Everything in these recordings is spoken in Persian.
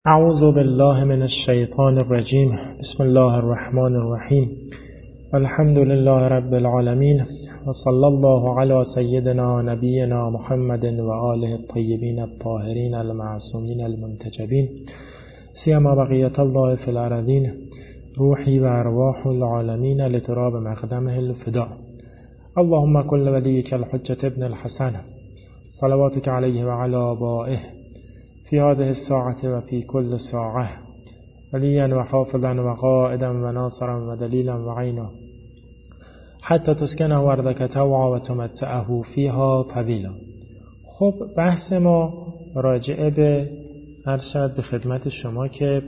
اعوذ بالله من الشیطان الرجیم. بسم الله الرحمن الرحیم. الحمد لله رب العالمین و صلی الله علی سیدنا نبینا محمد و آله الطیبین الطاهرین المعصومین المنتجبین سیما بقیت الله فی الارضین روحی و ارواح العالمین لتراب مقدمه الفداء. اللهم كل وليك الحجة ابن الحسن صلواتك عليه وعلى آبائه في هذه الساعة وفي كل ساعة وليا وحافظا وقائدا وناصرا ودليلا وعينا حتى تسكنه أرضك طوعا وتمتعه فيها طويلا. خب بحث ما راجع به ارشد به خدمت شما که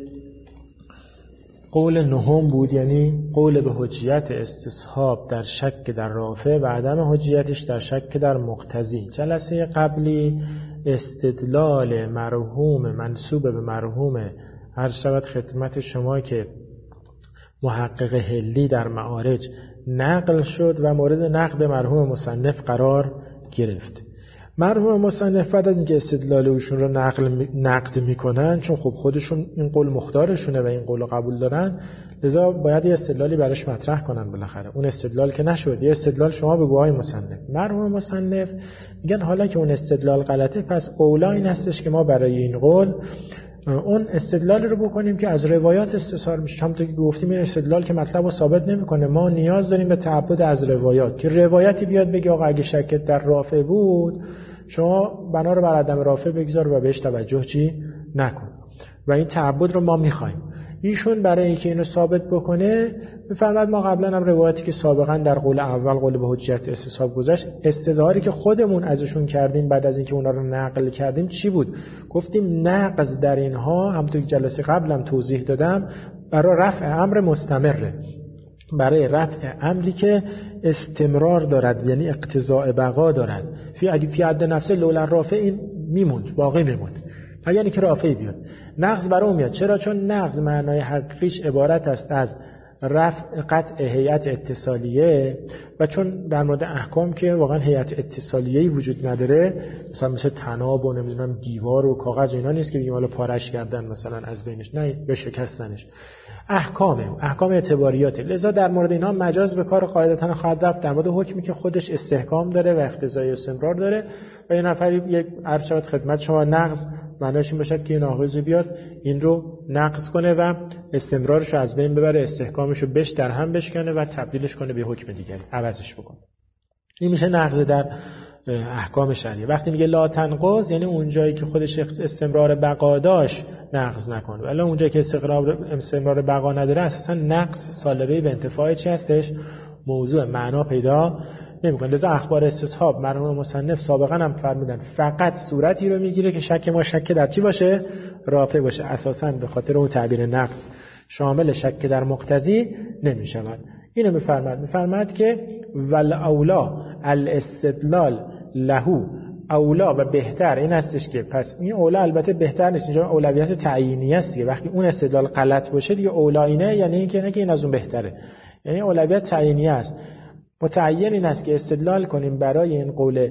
قول نهم بود، یعنی قول به حجیت استصحاب در شک در رافع و عدم حجیتش در شک در مقتضی. جلسه قبلی استدلال مرحوم منسوب به مرحوم ارشد خدمت شما که محقق هلی در معارج نقل شد و مورد نقد مرحوم مصنف قرار گرفت. مرحوم مصنف بعد از اینکه استدلال ایشون رو نقد میکنن، چون خب خودشون این قول مختارشونه و این قول رو قبول دارن، لذا باید یه استدلالی براش مطرح کنن. بالاخره اون استدلال که نشد، یه استدلال شما بگو آقای مصنف. مرحوم مصنف میگن حالا که اون استدلال غلطه، پس اولا این هستش که ما برای این قول اون استدلال رو بکنیم که از روایات استثار میشه. همونطور که گفتیم این استدلال که مطلب رو ثابت نمیکنه، ما نیاز داریم به تعبد از روایات، که روایتی بیاد بگه آقا اگه شکت در رافع بود شما بنا رو بر عدم رافع بگذار و بهش توجه چی نکن، و این تعبد رو ما میخوایم. ایشون برای اینکه اینو ثابت بکنه میفرماد ما قبلا هم روایتی که سابقا در قول اول قول به حجیت استصحاب گذشت، استظهاری که خودمون ازشون کردیم بعد از اینکه اونا رو نقل کردیم چی بود؟ گفتیم نقض در اینها همونطور که جلسه قبلم توضیح دادم برای رفع امر مستمره، برای رفع امری که استمرار دارد، یعنی اقتضاء بقا دارد. فی حد نفسه لولا رافع این میموند، باقی میموند، یعنی که رافعی بیاد. نقض برای اون میاد. چرا؟ چون نقض معنای حقیقیش عبارت است از رفع قطع هیئت اتصالیه، و چون در مورد احکام که واقعا هیئت اتصالیه‌ای وجود نداره، مثل طناب و نمیدونم دیوار و کاغذ اینا نیست که بگیم حالا پارش کردن مثلا از بینش، نه، یا شکستنش. احکام اعتباریات. لذا در مورد اینا مجاز به کار قاعدتاً خواهد رفت در مورد حکمی که خودش استحکام داره و اقتضای استمرار داره. و یه نفری یک عرض شود خدمت شما نقض معناش این باشد که این ناقضی بیاد این رو نقض کنه و استمرارش رو از بین ببره، استحکامش رو در هم بشکنه و تبدیلش کنه به حکم دیگری، عوضش بکنه. این میشه نقض در احکام شرعی. وقتی میگه لا تنقض یعنی اون جایی که خودش استمرار بقا داشت نقض نکن، ولی اون جایی که استمرار بقا نداره اساسا نقض سالبه به انتفاع چی هستش؟ موضوع معنا پیدا نمیکنه. لذا اخبار استصحاب مرحوم مصنف سابقا هم فرمودن فقط صورتی رو میگیره که شک ما شک در چی باشه؟ رافع باشه. اساسا به خاطر اون تعبیر نقض شامل شک در مقتضی نمیشود. اینو میفرماد که ول اولا الاستدلال لهو، اولا و بهتر این هستش که پس این اولا البته بهتر نیست، اینجا اولویت تعیینی است دیگه. وقتی اون استدلال غلط باشه دیگه اولا اینه، یعنی اینکه نه که این از اون بهتره، یعنی اولویت تعیینی است. متعین این است که استدلال کنیم برای این قول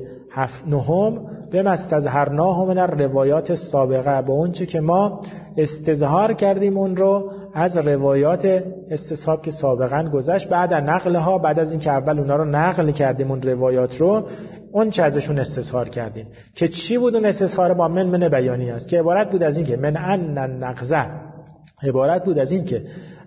نهم به مستظهرناه من الروایات سابقه، با اون چه که ما استظهار کردیم اون رو از روایات استصحاب که سابقا گذشت، بعد نقلها، بعد از این که اول اونا رو نقل کردیم اون روایات رو، اون چه ازشون استظهار کردیم که چی بود؟ اون استظهار با من بیانی است که عبارت بود از این که من ان النقض، عبارت بود از این که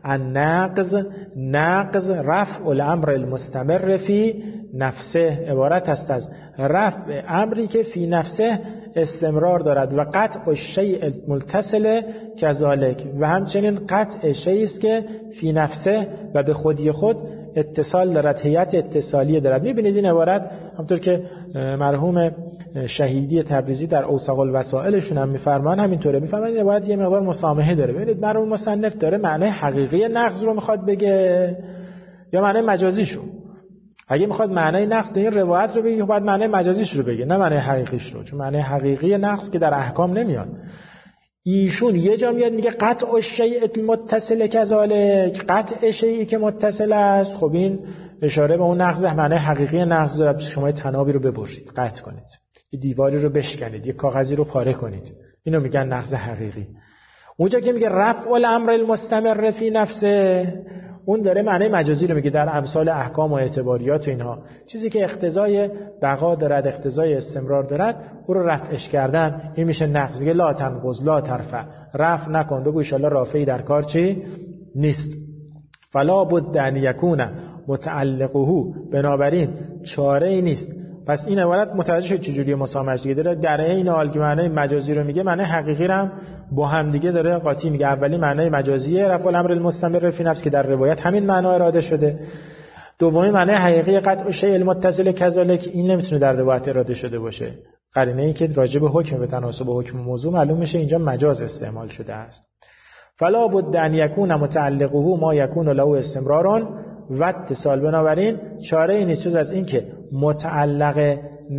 نقض رفع الامر المستمر فی نفسه، عبارت است از رفع امری که فی نفسه استمرار دارد و قطع الشیء المتصل کذالک، و همچنین قطع شیئی است که فی نفسه و به خودی خود اتصال دارد، هیئت اتصالیه دارد. میبینید این عبارت همونطور که مرحوم شهیدی تبریزی در اوثق الوسائلشون هم میفرمان همینطوره، میفرمان این عبارت یه مقدار مسامحه داره. ببینید مرحوم مصنف داره معنی حقیقی نقض رو میخواد بگه یا معنی مجازیشو. اگه میخواد معنی نقض تو این روایت رو بگه باید معنی مجازیش رو بگه، نه معنی حقیقیش رو، چون معنی حقیقی نقض که در احکام نمیاد. ایشون یه جا میاد میگه قطع الشیء المتصل کذالک، قطع شیئی که متصل است. خب این اشاره به اون نقض، معنی حقیقی نقض داره. شما تنابی رو ببرید، قطع کنید، یه دیواری رو بشکنید، یه کاغذی رو پاره کنید، اینو میگن نقض حقیقی. اونجا که میگه رفع الامر المستمر فی نفسه، اون داره معنی مجازی رو میگه در امثال احکام و اعتباریات و اینها. چیزی که اقتضای بقا دارد، اقتضای استمرار دارد، او رو رفعش کردن این میشه نقض. میگه لا تنقض لا ترفع، رفع نکن، بگو ان شاءالله رافعی در کار چی نیست. فلا بد ان یکون متعلقه، بنابراین چاره ای نیست. پس این عبارت متوجه شد چجوری مسامحه دیگه داره در این حال که معنی مجازی رو میگه، معنی حقیقی رو هم با هم دیگه داره قاطی میگه. اولی معنی مجازیه رفع الامر المستمر فی نفس که در روایت همین معنا اراده شده. دومی معنی حقیقی قطع شیء المتصل کذالک، این نمیتونه در روایت اراده شده باشه. قرینه ای که راجع به حکم به تناسب حکم موضوع معلوم میشه اینجا مجاز استعمال شده است. فلا بد ان یکون متعلقه ما یکون له استمرار و اتصال، بنابراین چاره ای نیست جز از این که متعلق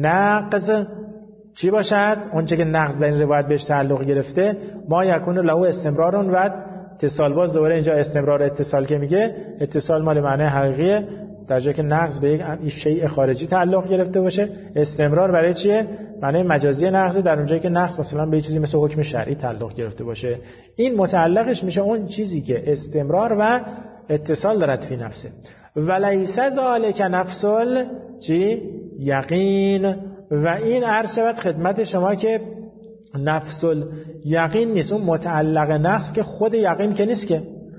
نقض چی باشد؟ اونچه که نقض در این روایت بهش تعلق گرفته، ما یکون له استمرار و اتصال. باز دوباره اینجا استمرار اتصال که میگه، اتصال مال معنی حقیقیه در جایی که نقض به یک شیء خارجی تعلق گرفته باشه. استمرار برای چیه؟ معنی مجازی نقض در اونجایی که نقض مثلا به چیزی مثل حکم شرعی تعلق گرفته باشه. این متعلقش میشه اون چیزی که استمرار و اتصال دارد فی نفسه. ولیس ذالک نفس چی؟ یقین. و این عرض شود خدمت شما که نفس یقین نیست، اون متعلق نقض که خود یقین که نیست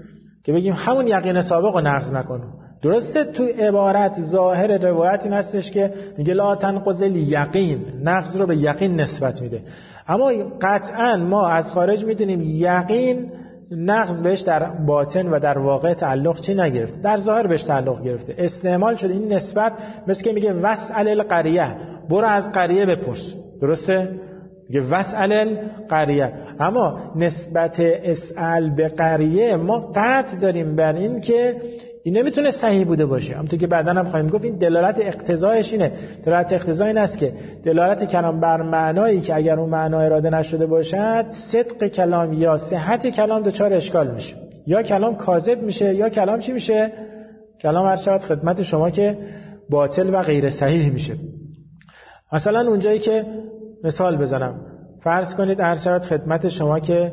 که بگیم همون یقین سابق رو نقض نکنیم. درسته تو عبارت ظاهر روایت این هستش که میگه لا تنقض الیقین، نقض رو به یقین نسبت میده، اما قطعا ما از خارج میدونیم یقین نقض بهش در باطن و در واقع تعلق چی نگرفته، در ظاهر بهش تعلق گرفته، استعمال شده این نسبت. مثل که میگه وسأل القریه، برو از قریه بپرس. درسته؟ میگه وسأل القریه، اما نسبت اسأل به قریه ما قطع داریم بر این که این نمیتونه صحیح بوده باشه. همونطور که بعداً هم خواهیم گفت این دلالت اقتضایش اینه. دلالت اقتضای این است که دلالت کلام بر معنایی که اگر اون معنا اراده نشده باشد، صدق کلام یا صحت کلام دچار اشکال میشه، یا کلام کاذب میشه، یا کلام چی میشه؟ کلام هر شود خدمت شما که باطل و غیر صحیح میشه. مثلا اونجایی که مثال بزنم، فرض کنید هر شود خدمت شما که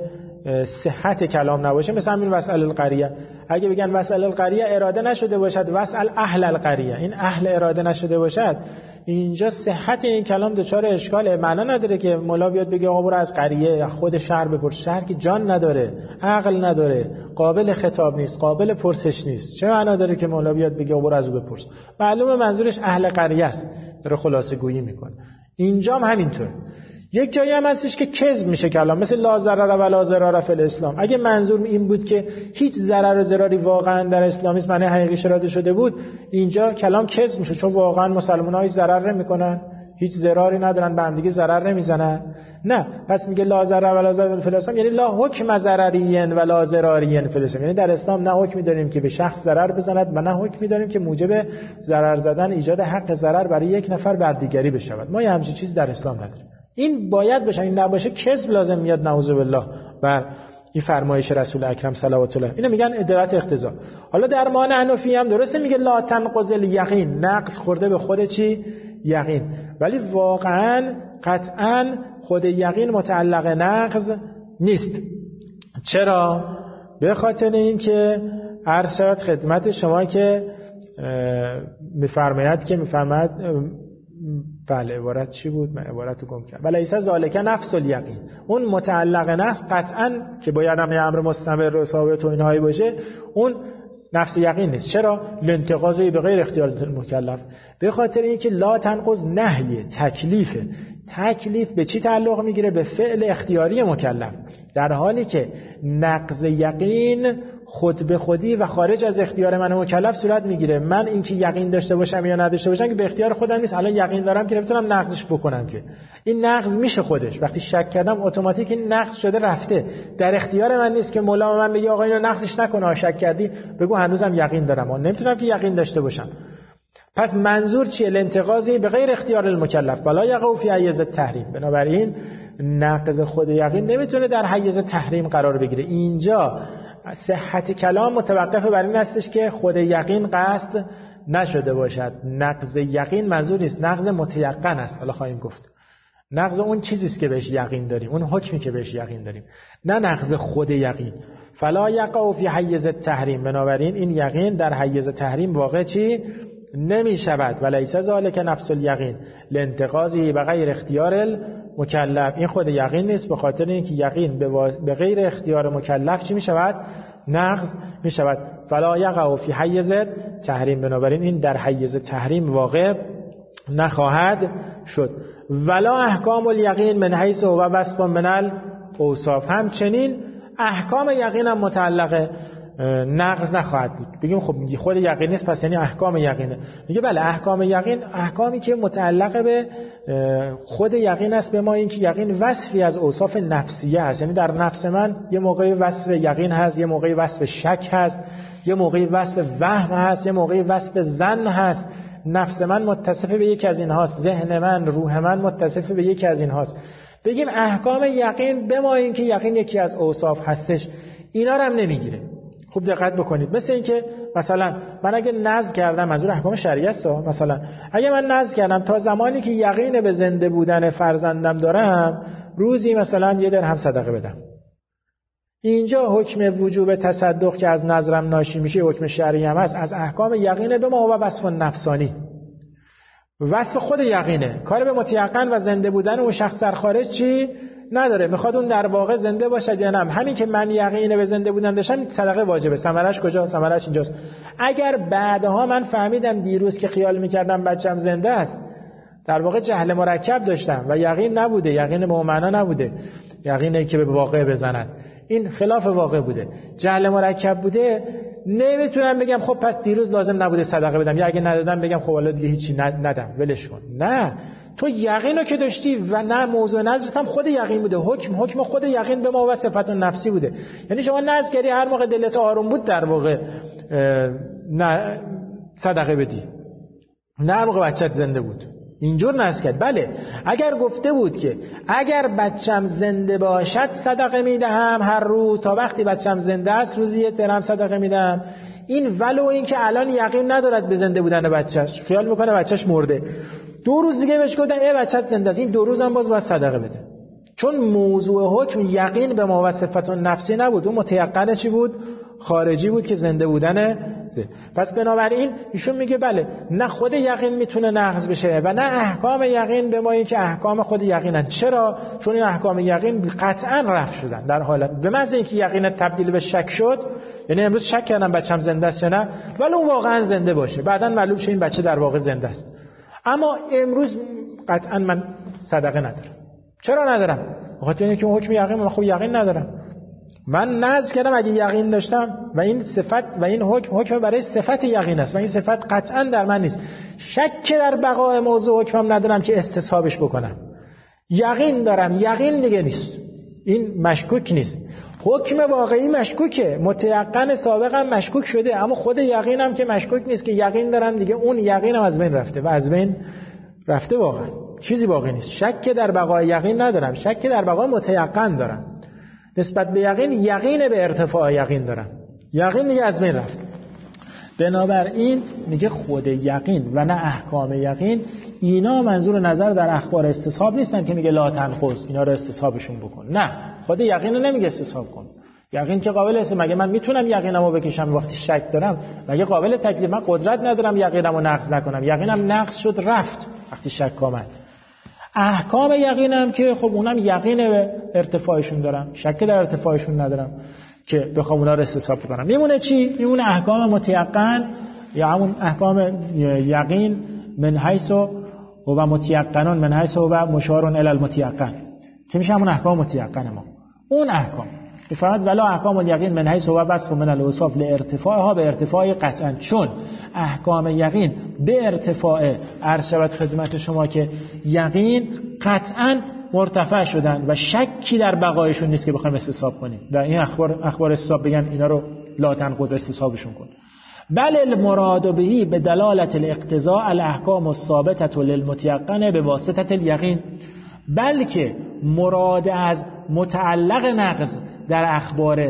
صحت کلام نباشه، مثلا این وسأل القریه، اگه بگن وسأل القریه اراده نشده باشد، وسأل اهل القریه، این اهل اراده نشده باشد، اینجا صحت این کلام دچار اشکاله. معنا نداره که مولا بیاد بگه آقا برو از قریه خود شهر بپرس. شهر که جان نداره، عقل نداره، قابل خطاب نیست، قابل پرسش نیست. چه معنا داره که مولا بیاد بگه برو از او بپرس؟ معلومه منظورش اهل قریه است، داره خلاصه گویی میکنه. اینجا هم همینطوره. یک جایی هم هستش که کذب میشه کلام، مثل لا ضرر و لا ضرار فی الاسلام. اگه منظور این بود که هیچ ضرر و ضراری واقعا در اسلامیسم معنی حقیقی اراده شده بود، اینجا کلام کذب میشه، چون واقعا مسلمان‌ها هیچ ضرر نمیکنن، هیچ ضراری ندارن، به هم دیگه ضرر نمیزنن. نه، پس میگه لا ضرر و لا ضرار فی الاسلام، یعنی لا حکم ضرری و لا ضراری فی الاسلام، یعنی در اسلام نه حکمی داریم که به شخص ضرر بزند و نه حکمی داریم که موجب ضرر زدن، ایجاد حق ضرر برای یک نفر بر دیگری بشود. ما همچین چیزی در اسلام نداریم. این باید باشه، این نباشه کذب لازم میاد، نعوذ بالله، بر این فرمایش رسول اکرم صلوات الله. اینو میگن ادارت اقتضا. حالا در مان حنفی هم درسته میگه لا تنقض الیقین، نقض خورده به خود چی؟ یقین. ولی واقعا قطعا خود یقین متعلق نقض نیست. چرا؟ به خاطر این که عرض شود خدمت شما که میفرماید بله عبارت چی بود؟ من عبارت رو گم کردم. ولیس ذالک نفس الیقین، اون متعلق نفس قطعا که باید هم امر مستمر و ثابت و اینهایی باشه، اون نفس یقین نیست. چرا؟ لانتقاضی به غیر اختیار المکلف، به خاطر اینکه لا تنقض نهی تکلیفه. تکلیف به چی تعلق میگیره؟ به فعل اختیاری مکلف، در حالی که نقض یقین خود به خودی و خارج از اختیار من مکلف صورت میگیره. من اینکه یقین داشته باشم یا نداشته باشم که به اختیار خودم نیست. الان یقین دارم که نمیتونم نقضش بکنم، که این نقض میشه خودش. وقتی شک کردم اتوماتیک این نقض شده رفته، در اختیار من نیست که مولا من بگه آقا اینو نقضش نکنه، شک کردی بگو هنوزم یقین دارم، من نمیتونم که یقین داشته باشم. پس منظور چیه؟ الانتقاضی به غیر اختیار المکلف ولا یقع فی حیز التحریم. بنابراین نقض خود یقین نمیتونه در حیز تحریم قرار بگیره. اینجا صحت کلام متوقف بر این هستش که خود یقین قصد نشده باشد. نقض یقین منظور نیست، نقض متیقن است. حالا خواهیم گفت نقض اون چیزیست که بهش یقین داریم، اون حکمی که بهش یقین داریم، نه نقض خود یقین. فلا یقع فی حیز التحریم، بنابراین این یقین در حیز تحریم واقع چی نمی شود. ولیس ذلک نفس الیقین لانتقاضه بغیر اختیار المکلف، این خود یقین نیست، به خاطر اینکه یقین به غیر اختیار مکلف چی می شود؟ نقض می شود. فلا یقع فی حیز تحریم، بنابراین این در حیز تحریم واقع نخواهد شد. ولا احکام الیقین من حیث هو وصف من الاوصاف، همچنین احکام یقین هم متعلق نقض نخواهد بود. بگیم خب خود یقین نیست پس یعنی احکام یقینه. میگه بله احکام یقین احکامی که متعلق به خود یقین است، به ما اینکه یقین وصفی از اوصاف نفسیه هست، یعنی در نفس من یه موقعی وصف یقین هست، یه موقعی وصف شک هست، یه موقعی وصف وهم هست، یه موقعی وصف ظن هست. نفس من متصف به یکی از این هاست، ذهن من، روح من متصف به یکی از این هاست. بگیم احکام یقین به ما اینکه یقین یکی از اوصاف هستش، اینا رو هم نمیگیره. خوب دقت بکنید. مثل اینکه مثلا من اگه نذر کردم، منظور احکام شرعی است، مثلا اگه من نذر کردم تا زمانی که یقین به زنده بودن فرزندم دارم روزی مثلا 1 درهم صدقه بدم، اینجا حکم وجوب تصدق که از نذرم ناشی میشه حکم شرعی هم هست، از احکام یقینه به ما و وصف نفسانی. وصف خود یقینه، کار به متیقن و زنده بودن اون شخص در خارج چی نداره، میخواد اون در واقع زنده باشد یا نه. همین که من یقینه به زنده بودن داشتم صدقه واجبه. ثمرش کجا؟ ثمرش اینجاست. اگر بعدها من فهمیدم دیروز که خیال میکردم بچم زنده است در واقع جهل مرکب داشتم و یقین نبوده، یقین به معنا نبوده، یقینه که به واقع بزنن، این خلاف واقع بوده، جهل مرکب بوده، نمیتونم بگم خب پس دیروز لازم نبوده صدقه بدم، یا اگه ندادم بگم خب حالا دیگه هیچی ندم ولش کن. نه، تو یقینو که داشتی و نه موضوع نظرت هم خود یقین بوده، حکم خود یقین به ما و صفت نفسی بوده. یعنی شما نذر کردی هر موقع دلت آروم بود در واقع نه صدقه بدی، نه هر موقع بچت زنده بود اینجور نذر کرد. بله اگر گفته بود که اگر بچم زنده باشد صدقه میدهم هر روز تا وقتی بچم زنده است روزی 1 درهم صدقه میدم، این ولو این که الان یقین ندارد به زنده بودن بچهش، خیال میکنه بچهش مرده، 2 روز دیگه بهش گفتن ای بچت زنده است، این 2 روز هم باز باید صدقه بده، چون موضوع حکم یقین به ما و صفت نفسی نبود، اون متيقن چی بود؟ خارجی بود که زنده بودن پس بنابراین ایشون میگه بله نه خود یقین میتونه نقض بشه و نه احکام یقین به ما این که احکام خود یقینن. چرا؟ چون این احکام یقین قطعا رفع شدن در حالت به محض اینکه یقین تبدیل به شک شد، یعنی امروز شک کردم بچه‌م زنده است یا نه، ولی اون واقعا زنده باشه بعداً معلوم شه این بچه در واقع زنده است، اما امروز قطعا من صدقه ندارم. چرا ندارم؟ بخاطر اینکه اون حکم یقین من خوب یقین ندارم. من نذر کردم اگه یقین داشتم و این صفت و این حکم برای صفت یقین است و این صفت قطعا در من نیست، شک در بقای موضوع حکمم ندارم که استصحابش بکنم، یقین دارم، یقین دیگه نیست، این مشکوک نیست. حکم واقعی مشکوکه، متيقن سابقا مشکوک شده، اما خود یقینم که مشکوک نیست که یقین دارم دیگه، اون یقینم از بین رفته و از بین رفته، واقعا چیزی باقی نیست. شک در بقای یقین ندارم، شک در بقای متيقن دارم. نسبت به یقین، یقین به ارتفاع یقین دارم، یقین دیگه از بین رفت. بنابراین میگه خود یقین و نه احکام یقین، اینا منظور نظر در اخبار استصحاب نیستن که میگه لا تنقض اینا رو استصحابشون بکن، نه خود یقین رو نمیگه استصحاب کن. یقین که قابل است، مگه من میتونم یقینمو بکشم وقتی شک دارم؟ مگه قابل تکلیف؟ من قدرت ندارم یقینمو نقض نکنم، یقینم نقض شد رفت وقتی شک آمد. احکام یقینم که خب اونم یقین به ارتفاعشون دارم، شک در ارتفاعشون ندارم که بخوام اونا رو استصحاب کنم. میمونه چی؟ میمونه احکام متيقن یا همون احکام یقین من حیث و متيقنون من حیث و مشار الی المتيقن که میشه همون احکام متيقن ما. اون احکام فقط ولا احکام الیقین من حیث و وصف من الاوصاف لارتفاعها به ارتفاع قطعا، چون احکام یقین به ارتفاع عرض شود خدمت شما که یقین قطعا مرتفع شدن و شکی در بقایشون نیست که بخوایم استصحاب کنیم و این اخبار استصحاب بگن اینا رو لا تنقض استصحابشون کن. بل المراد بهی به دلالت الاقتضاء الاحکام الثابته للمتيقن به واسطه الیقین، بلکه مراد از متعلق نقض در اخبار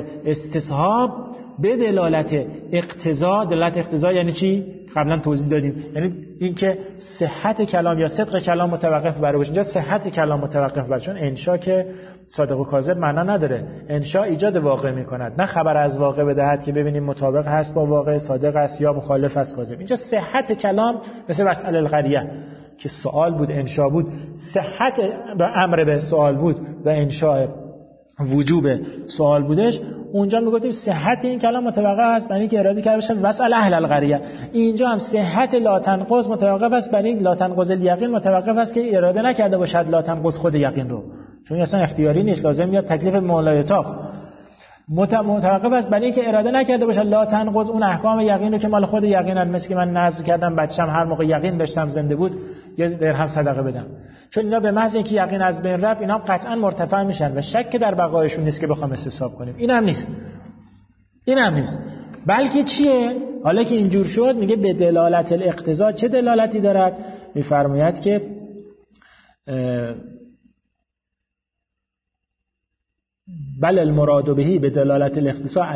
استصحاب به دلالت اقتضا. دلالت اقتضا یعنی چی؟ قبلا توضیح دادیم، یعنی اینکه صحت کلام یا صدق کلام متوقف بر باشه. اینجا صحت کلام متوقف بر، چون انشا که صادق و کاذب معنا نداره. انشا ایجاد واقع میکند، نه خبر از واقع بدهد که ببینیم مطابق هست با واقع، صادق است یا مخالف است کاذب. اینجا صحت کلام مثل مسئله القریه که سوال بود انشا بود، صحت امر به سوال بود و انشا وجوب سوال بودش. اونجا میگفتیم صحت این کلام متوقف است برای اینکه اراده کرده باشه واسال اهل القریه. اینجا هم صحت لا تنقض متوقف است برای اینکه لا تنقض الیقین متوقف است که اراده نکرده باشد لا تنقض خود یقین رو، چون اصلا اختیاری نیست، لازم میاد تکلیف مولایتاق. متوقف است برای اینکه اراده نکرده باشه لا تنقض اون احکام یقین رو که مال خود یقینن، مثل که من نذر کردم بچه‌م هر موقع یقین داشتم زنده بود یه درهم صدقه بدم، چون اینا به محض اینکه یقین از بین رفت اینا قطعا مرتفع میشن و شک در بقایشون نیست که بخوام استصحاب کنیم. این هم نیست. بلکه چیه؟ حالا که اینجور شد میگه به دلالت الاقتضا. چه دلالتی دارد؟ میفرماید که بل المراد بهی به دلالت الاقتضا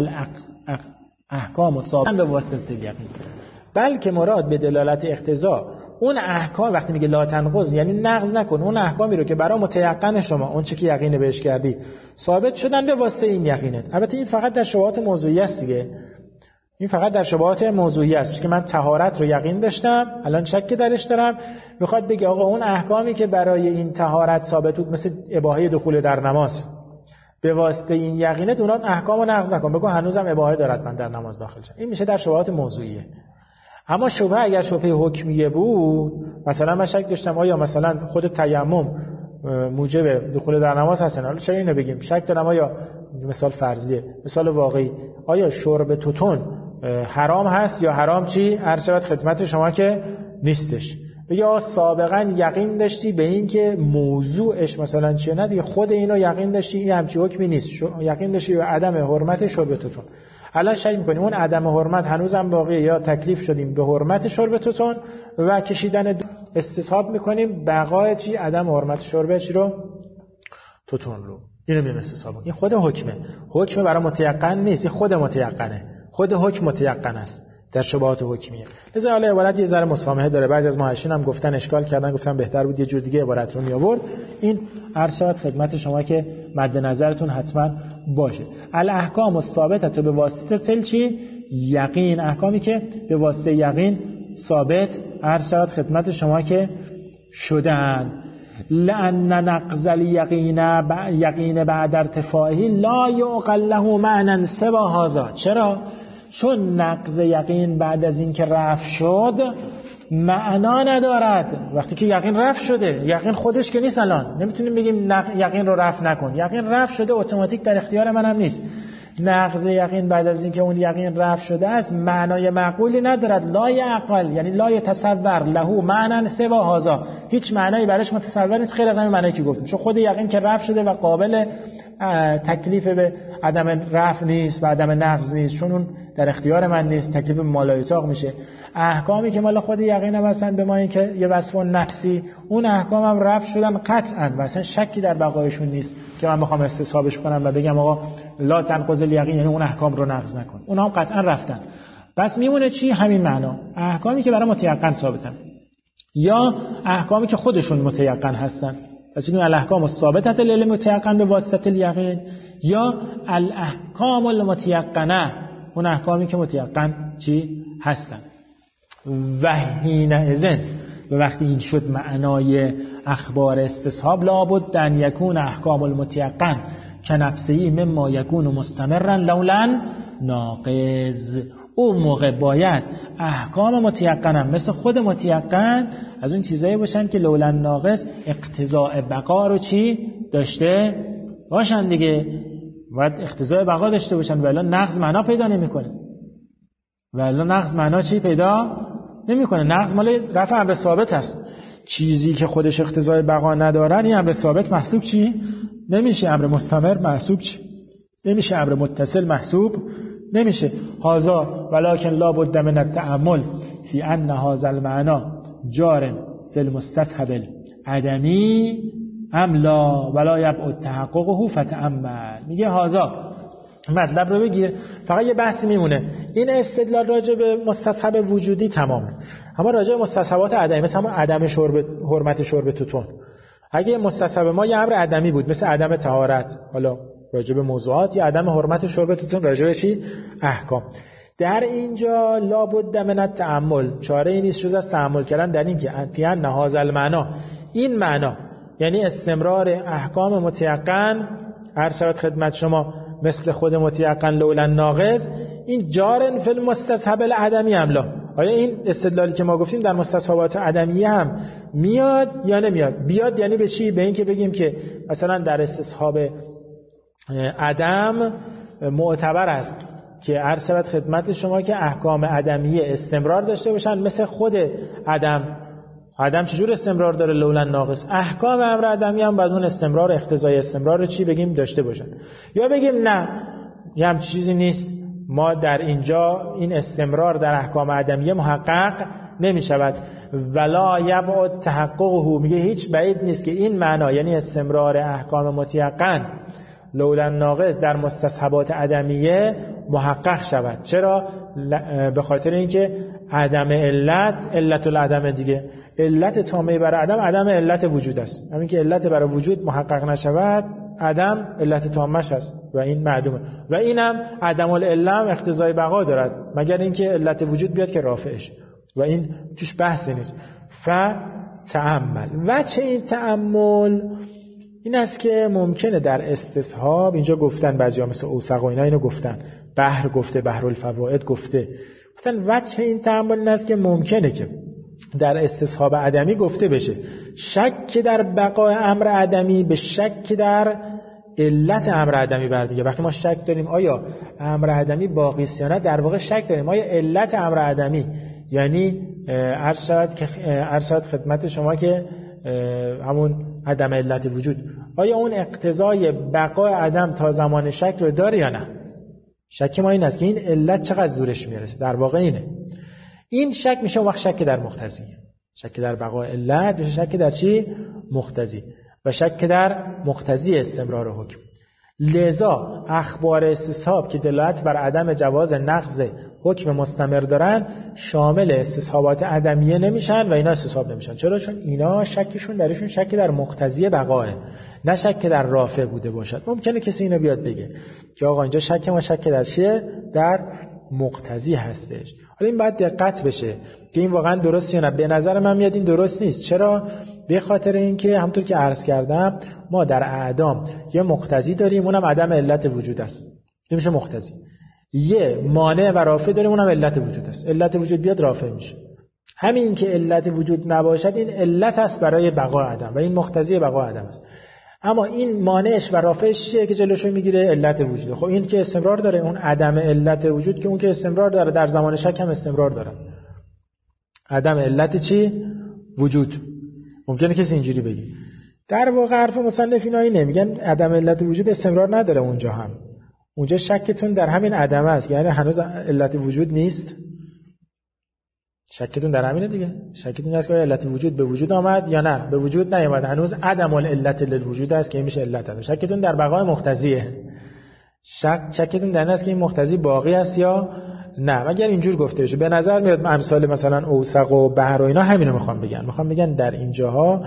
احکام و ثابت به واسطه یقین. بلکه مراد به دلالت اقتضا اون احکام، وقتی میگه لا تنقض یعنی نقض نکن، اون احکامی رو که برای متیقن شما اون چه که یقین بهش کردی ثابت شدن به واسطه این یقینت. البته این فقط در شبهات موضوعی است دیگه، این فقط در شبهات موضوعی است که من طهارت رو یقین داشتم الان شک درش دارم، میخواد بگه آقا اون احکامی که برای این طهارت ثابت بود مثل اباحه دخول در نماز به واسطه این یقینت، اونا احکامو نقض نکن، بگو هنوزم اباحه دارد من در نماز داخل شم. این میشه در شبهات موضوعیه. اما شبهه اگر شبهه حکمیه بود، مثلا من شک داشتم آیا مثلا خود تیمم موجب دخول در نماز هست، حالا چرا اینو بگیم؟ شک دارم آیا، مثال فرضیه، مثال واقعی، آیا شرب توتون حرام هست یا حرام چی؟ عرض شود خدمت شما که نیستش. یا سابقا یقین داشتی به این که موضوعش مثلا چیه، نه دیگه خود اینو یقین داشتی این همچی حکمی نیست، یقین داشتی به عدم حرمت شرب توتون. الان شک می‌کنیم اون عدم حرمت هنوزم باقیه یا تکلیف شدیم به حرمت شرب توتون و کشیدن استصحاب می‌کنیم بقای چی؟ عدم حرمت شرب چی رو؟ توتون رو. اینو می‌ریم استصحاب. این خود حکمه. حکم برای متیقن نیست، این خود متیقنه. خود حکم متیقن است در شبهات حکمیه. لذا حالا عبارت یه ذره مسامحه داره. بعضی از محشین هم گفتن اشکال کردن، گفتن بهتر بود یه جور دیگه عبارت رو می آورد. این عرض شد خدمت شما که مد نظرتون حتما باشه. الاحکام الثابته به واسطه چی؟ یقین. احکامی که به واسطه یقین ثابت عرض شد خدمت شما که شدن. لأن نقض یقین بعد ارتفاعه لا یعقل له معنی سوا هذا. چرا؟ چون نقض یقین بعد از این که رفع شد معنا ندارد. وقتی که یقین رفع شده، یقین خودش که نیست، الان نمیتونیم بگیم یقین رو رفع نکن. یقین رفع شده اتوماتیک در اختیار منم نیست. نقض یقین بعد از این که اون یقین رفع شده است معنای معقولی ندارد. لا یعقل یعنی لا یتصور له معنی سوا هذا، هیچ معنایی براش متصور نیست غیر از همین معنایی که گفتیم. چون خود یقین که رفع شده و قابل تکلیف به عدم رفع نیست و عدم نقض نیست، چون اون در اختیار من نیست، تکلیف مالایتاق میشه. احکامی که مال خود یقین هم هستن به ما این که یه وصف نفسی، اون احکام هم رفع شدن قطعا و اصلا شکی در بقایشون نیست که من بخوام استصحابش کنم و بگم آقا لا تنقض الیقین یعنی اون احکام رو نقض نکن. اونها هم قطعا رفتن. بس میمونه چی؟ همین معنا، احکامی که برای متیقن ثابتن یا احکامی که خودشون متیقن هستن. پس میگیم الاحکام الثابته للمتیقن به واسطه الیقین یا الاحکام المتیقنه، اون احکامی که متیقن چی هستن. و حینئذ و وقتی این شد معنای اخبار استصحاب لابد ان یکون احکام المتیقن کنفسهی مما یکون مستمرا لولا ناقض. اون موقع باید احکام متیقنم مثل خود متیقن از اون چیزایی باشن که لولا ناقض اقتضاء بقا رو چی داشته باشن دیگه. باید اقتضاء بقا داشته باشن، ولی نقض معنا پیدا نمیکنه. ولی نقض معنا چی پیدا نمیکنه. نقض مال رفع امر ثابت است. چیزی که خودش اقتضاء بقا ندارن این امر ثابت محسوب چی نمیشه، امر مستمر محسوب چی نمیشه، امر متصل محسوب نمیشه. هذا ولکن لا بد من التأمل فی ان هذا المعنى جار فی المستصحب العدمی ام لا ولا یبعد تحققه فتأمل. میگه هذا مطلب رو بگیر، فقط یه بحثی میمونه. این استدلال راجع به مستصحب وجودی تمامه. اما راجع به مستصحبات عدمی مثل همون عدم حرمت شرب توتون، اگه مستصحب ما یه امر عدمی بود مثل عدم طهارت، حالا راجع به موضوعات، یا عدم حرمت شرب توتون راجع به چی؟ احکام. در اینجا لابد من التأمل، چاره ای نیست جز از تأمل کردن در این که فی ان هذا المعنا، این معنا یعنی استمرار احکام متیقن، عرض شود خدمت شما مثل خود متیقن لولا ناقض، این جارن فی المستصحب العدمی ام لا، آیا این استدلالی که ما گفتیم در مستصحبات عدمیه هم میاد یا نمیاد؟ بیاد یعنی به چی؟ به این که بگیم که مثلا در استصحاب عدم معتبر است که عرض شود خدمت شما که احکام عدمیه استمرار داشته باشن مثل خود عدم چجور استمرار داره لولا ناقص، احکام امر عدمی هم باید اون استمرار اقتضای استمرار چی بگیم داشته باشن. یا بگیم نه یه همچین چیزی نیست، ما در اینجا این استمرار در احکام عدمیه محقق نمی شود، ولا یبعد تحققه، میگه هیچ بعید نیست که این معنا یعنی استمرار احکام متیقن لولا ناقص در مستصحبات عدمیه محقق شود. چرا؟ به خاطر اینکه عدم علت العدم دیگه، علت تامه برای عدم علت وجود است، همین که علت برای وجود محقق نشود عدم علت تامش است و این معدومه، و اینم عدم العله اقتضای بقا دارد مگر اینکه علت وجود بیاد که رافعش، و این توش بحثی نیست. فتأمل، و چه این تأمل این است که ممکنه در استصحاب، اینجا گفتن بعضیا مثل اوسق و اینا اینو گفتن، بحر گفته، بحرالفوائد گفتن وجه این تأمل این است که ممکنه که در استصحاب عدمی گفته بشه شک در بقای امر عدمی به شک در علت امر عدمی برمیگه. وقتی ما شک داریم آیا امر عدمی باقی است یا نه، در واقع شک داریم آیا علت امر عدمی، یعنی عرض شد خدمت شما که همون عدم علت وجود، آیا اون اقتضای بقای عدم تا زمان شک رو داره یا نه. شک ما این است که این علت چقدر زورش میرسه، در واقع اینه. این شک میشه وقت شک در مقتضی، شک در بقای علت میشه شک در چی؟ مقتضی، و شک در مقتضی استمرار حکم. لذا اخبار استصحاب که دلالت بر عدم جواز نقض حکم مستمر دارن شامل استصحابات عدمیه نمیشن و اینا استصحاب نمیشن. چرا؟ چون اینا شکشون درشون شک در مقتضی بقاه، نه شک در رافع بوده باشد. ممکنه کسی اینو بیاد بگه که آقا اینجا شک ما شک در چیه؟ در مقتضی هستش. حالا این باید دقت بشه که این واقعا درست یا نه. به نظر من میاد این درست نیست. چرا؟ به خاطر اینکه همونطور که عرض کردم ما در اعدام یه مقتضی داریم، اونم عدم علت وجود است، این میشه مقتضی. یه مانع و رافع داریم، اونم علت وجود است. علت وجود بیاد رافع میشه. همین که علت وجود نباشد این علت است برای بقا عدم و این مقتضی بقا عدم است. اما این مانعش و رافعش چیه که جلوشو میگیره؟ علت وجود. خب این که استمرار داره، اون عدم علت وجود که اون که استمرار داره در زمان شک هم استمرار داره. عدم علت چی؟ وجود. ممکنه کسی اینجوری بگه. در واقع حرف مصنف اینا اینه، میگن عدم علت وجود استمرار نداره اونجا هم. اونجا شکتون در همین عدم است، یعنی هنوز علت وجود نیست. شکتون در همینه دیگه. شکتون است که علت وجود به وجود آمد یا نه، به وجود نیامد. هنوز عدم العلت للوجود است که این میشه علت داره. شکتون در بقای مقتضیه. شکتون در این است که این مقتضی باقی است یا نه. مگر اینجور گفته بشه. به نظر میاد امثال مثلا اوسق و بحر و اینا همینو میخوان بگن در اینجاها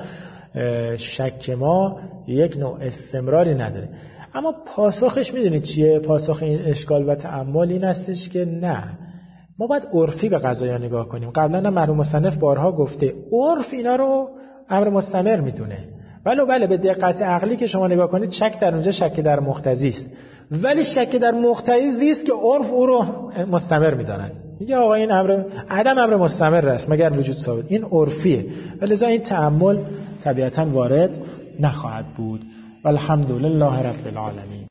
شک ما یک نوع استمراری نداره. اما پاسخش میدونید چیه؟ پاسخ این اشکال و تأمل این استش که نه، ما باید عرفی به قضایا نگاه کنیم. قبلا هم مرحوم مصنف بارها گفته عرف اینا رو امر مستمر میدونه. بله به دقت عقلی که شما نگاه کنید شک در اونجا شک در مقتضی است، ولی شک در مقتضی است که عرف او رو مستمر میداند. میگه آقا این عدم امر مستمر است مگر وجود ثابت. این عرفیه، ولذا این تأمل طبیعتا وارد نخواهد بود. والحمدلله رب العالمین.